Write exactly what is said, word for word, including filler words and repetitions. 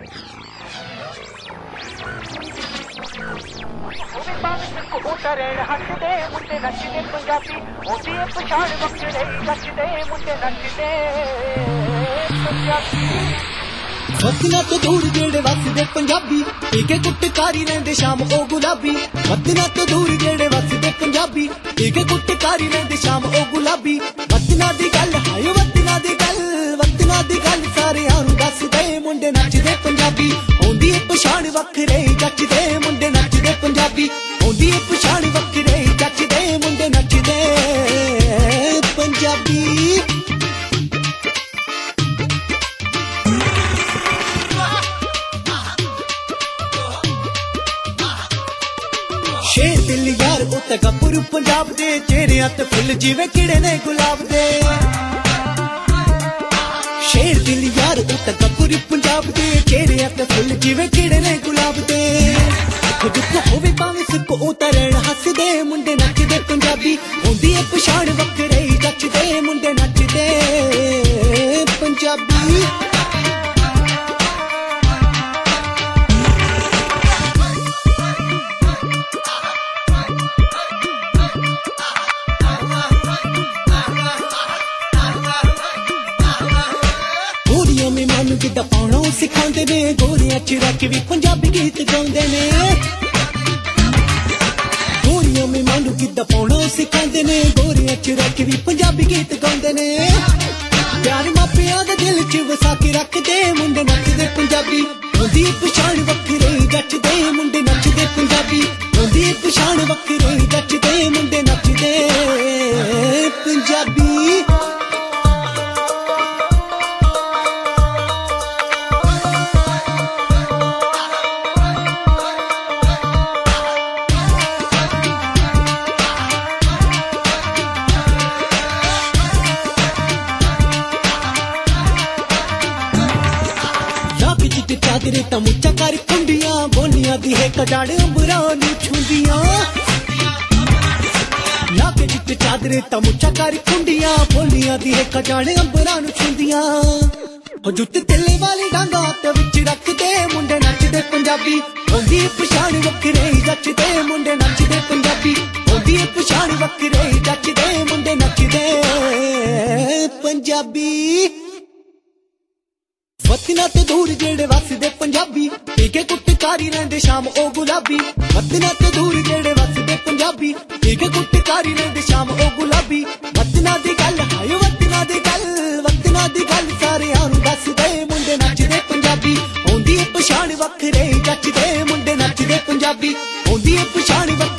ਰਹਿਣ ਹੱਸਦੇ ਮੁੰਡੇ ਨੱਚਦੇ ਪੰਜਾਬੀ ਉਹਦੀ ਇਹ ਪਛਾਣ ਵੱਖਰੇ ਨੱਚਦੇ ਮੁੰਡੇ ਨੱਚਦੇ ਪੰਜਾਬੀ ਵਤਨਾਂ ਤੋਂ ਦੂਰ ਜਿਹੜੇ ਵਸਦੇ ਪੰਜਾਬੀ ਏਕੇ ਕੁੱਟਕਾਰੀ ਰਹਿੰਦੇ ਸ਼ਾਮ ਉਹ ਗੁਲਾਬੀ ਵਤਨਾਂ ਤੋਂ ਦੂਰ ਜਿਹੜੇ ਵਸਦੇ ਪੰਜਾਬੀ ਏਕੇ ਕੁੱਟਕਾਰੀ ਰਹਿੰਦੇ ਸ਼ਾਮ ਉਹ ਗੁਲਾਬੀ ਵਤਨਾਂ ਦੀ ਗੱਲ ਹਾਏ ਵਤਨਾਂ ਦੀ ਗੱਲ ਵਤਨਾਂ ਦੀ ਗੱਲ ਸਾਰਿਆਂ ਨੂੰ ਦੱਸਦੇ ਮੁੰਡੇ ਨੱਚਦੇ ਪੰਜਾਬੀ ਆਉਂਦੀ ਏ ਪਛਾਣ ਵੱਖਰੇ ਜੱਚਦੇ ਮੁੰਡੇ ਨੱਚਦੇ ਪੰਜਾਬੀ ਆਉਂਦੀ ਏ ਪਛਾਣ ਵੱਖਰੇ ਜੱਚਦੇ ਮੁੰਡੇ ਨੱਚਦੇ ਪੰਜਾਬੀ ਸ਼ੇਰ ਦਿਲ ਯਾਰ ਉਹ ਤਾਂ ਗੱਭਰੂ ਪੰਜਾਬ ਦੇ ਚਿਹਰਿਆਂ ਤੇ ਫੁੱਲ ਜਿਵੇਂ ਕਿਹੜੇ ਨੇ ਗੁਲਾਬ ਦੇ ਸ਼ੇਰ ਦਿਲ ਯਾਰ ਉਹ ਤਾਂ ਗੱਭਰੂ ਪੰਜਾਬ ਦੇ ਚਿਹਰਿਆਂ ਤੇ ਫੁੱਲ ਜਿਵੇਂ ਕਿਹੜੇ ਨੇ ਗੁਲਾਬ ਦੇ ਜਿੱਥੇ ਹੋਵੇ ਭਾਵੇਂ ਸਿੱਕੋ ਉਹ ਤਾਂ ਰਹਿਣ ਹੱਸਦੇ ਮੁੰਡੇ ਨੱਚਦੇ ਪੰਜਾਬੀ ਹੁੰਦੀ ਏ ਪਛਾਣ ਵੱਖਰੇ ਜੱਚਦੇ ਮੁੰਡੇ ਨੱਚਦੇ ਪੰਜਾਬੀ ਮਹਿਮਾਨ ਗਿੱਧਾ ਪਾਉਣਾ ਸਿਖਾਉਂਦੇ ਨੇ ਗੋਰੀਆਂ ਚ ਰੱਖ ਵੀ ਪੰਜਾਬੀ ਗੀਤ ਗਾਉਂਦੇ ਨੇ ਗੋਰੀਆਂ ਮਹਿਮਾਨ ਗਿੱਧਾ ਪਾਉਣਾ ਸਿਖਾਉਂਦੇ ਨੇ ਗੋਰੀਆਂ ਚ ਰੱਖ ਵੀ ਪੰਜਾਬੀ ਗੀਤ ਗਾਉਂਦੇ ਨੇ ਪਿਆਰ ਮਾਪਿਆਂ ਦੇ ਦਿਲ ਚ ਵਸਾ ਕੇ ਰੱਖਦੇ ਮੁੰਡੇ ਨੱਚਦੇ ਪੰਜਾਬੀ ਹੁੰਦੀ ਪਛਾਣ ਵੱਖਰੇ ਜੱਚਦੇ ਮੁੰਡੇ ਨੱਚਦੇ ਪੰਜਾਬੀ ਹੁੰਦੀ ਪਛਾਣ ਵੱਖਰੇ ਜੱਚਦੇ ਮੁੰਡੇ ਨੱਚਦੇ ਪੰਜਾਬੀ ਚਾਦਰੇ ਤਾਂ ਮੁੱਚਾ ਕਰ ਖੁੰਡੀਆਂ ਬੋਲੀਆਂ ਦੀ ਹੈ ਕਜਾੜ ਅੰਬਰਾਂ ਨੂੰ ਛੁੰਦੀਆਂ ਲਾਗੇ ਜਿੱਤੇ ਚਾਦਰੇ ਤਾਂ ਮੁੱਚਾ ਕਰ ਖੁੰਡੀਆਂ ਬੋਲੀਆਂ ਦੀ ਹੈ ਕਜਾੜ ਅੰਬਰਾਂ ਨੂੰ ਛੁੰਦੀਆਂ ਹੋ ਜੁੱਤ ਤੇਲੇ ਵਾਲੀ ਡਾਂਗਾ ਤੇ ਵਿੱਚ ਰੱਖਦੇ ਮੁੰਡੇ ਨੱਚਦੇ ਪੰਜਾਬੀ ਹੁੰਦੀ ਪਛਾਣ ਵੱਖਰੇ ਜੱਚਦੇ ਮੁੰਡੇ ਨੱਚਦੇ ਪੰਜਾਬੀ ਹੁੰਦੀ ਪਛਾਣ ਵੱਖਰੇ ਜੱਚਦੇ ਮੁੰਡੇ ਨੱਚਦੇ ਪੰਜਾਬੀ ਵਤਨਾਂ ਤੋਂ ਦੂਰ ਜਿਹੜੇ ਵਸਦੇ ਪੰਜਾਬੀ ਏਕੇ ਕੁੱਟਕਾਰੀ ਰਹਿੰਦੇ ਸ਼ਾਮ ਉਹ ਗੁਲਾਬੀ ਵਤਨਾਂ ਤੋਂ ਦੂਰ ਜਿਹੜੇ ਵਸਦੇ ਪੰਜਾਬੀ ਏਕੇ ਕੁੱਟਕਾਰੀ ਰਹਿੰਦੇ ਸ਼ਾਮ ਉਹ ਗੁਲਾਬੀ ਵਤਨਾਂ ਦੀ ਗੱਲ ਹਾਏ ਵਤਨਾਂ ਦੀ ਗੱਲ ਵਤਨਾਂ ਦੀ ਗੱਲ ਸਾਰਿਆਂ ਨੂੰ ਦੱਸਦੇ ਮੁੰਡੇ ਨੱਚਦੇ ਪੰਜਾਬੀ ਆਉਂਦੀ ਏ ਪਛਾਣ ਵੱਖਰੇ ਜੱਚਦੇ ਮੁੰਡੇ ਨੱਚਦੇ ਪੰਜਾਬੀ ਆਉਂਦੀ ਏ ਪਛਾਣ ਵੱਖਰੇ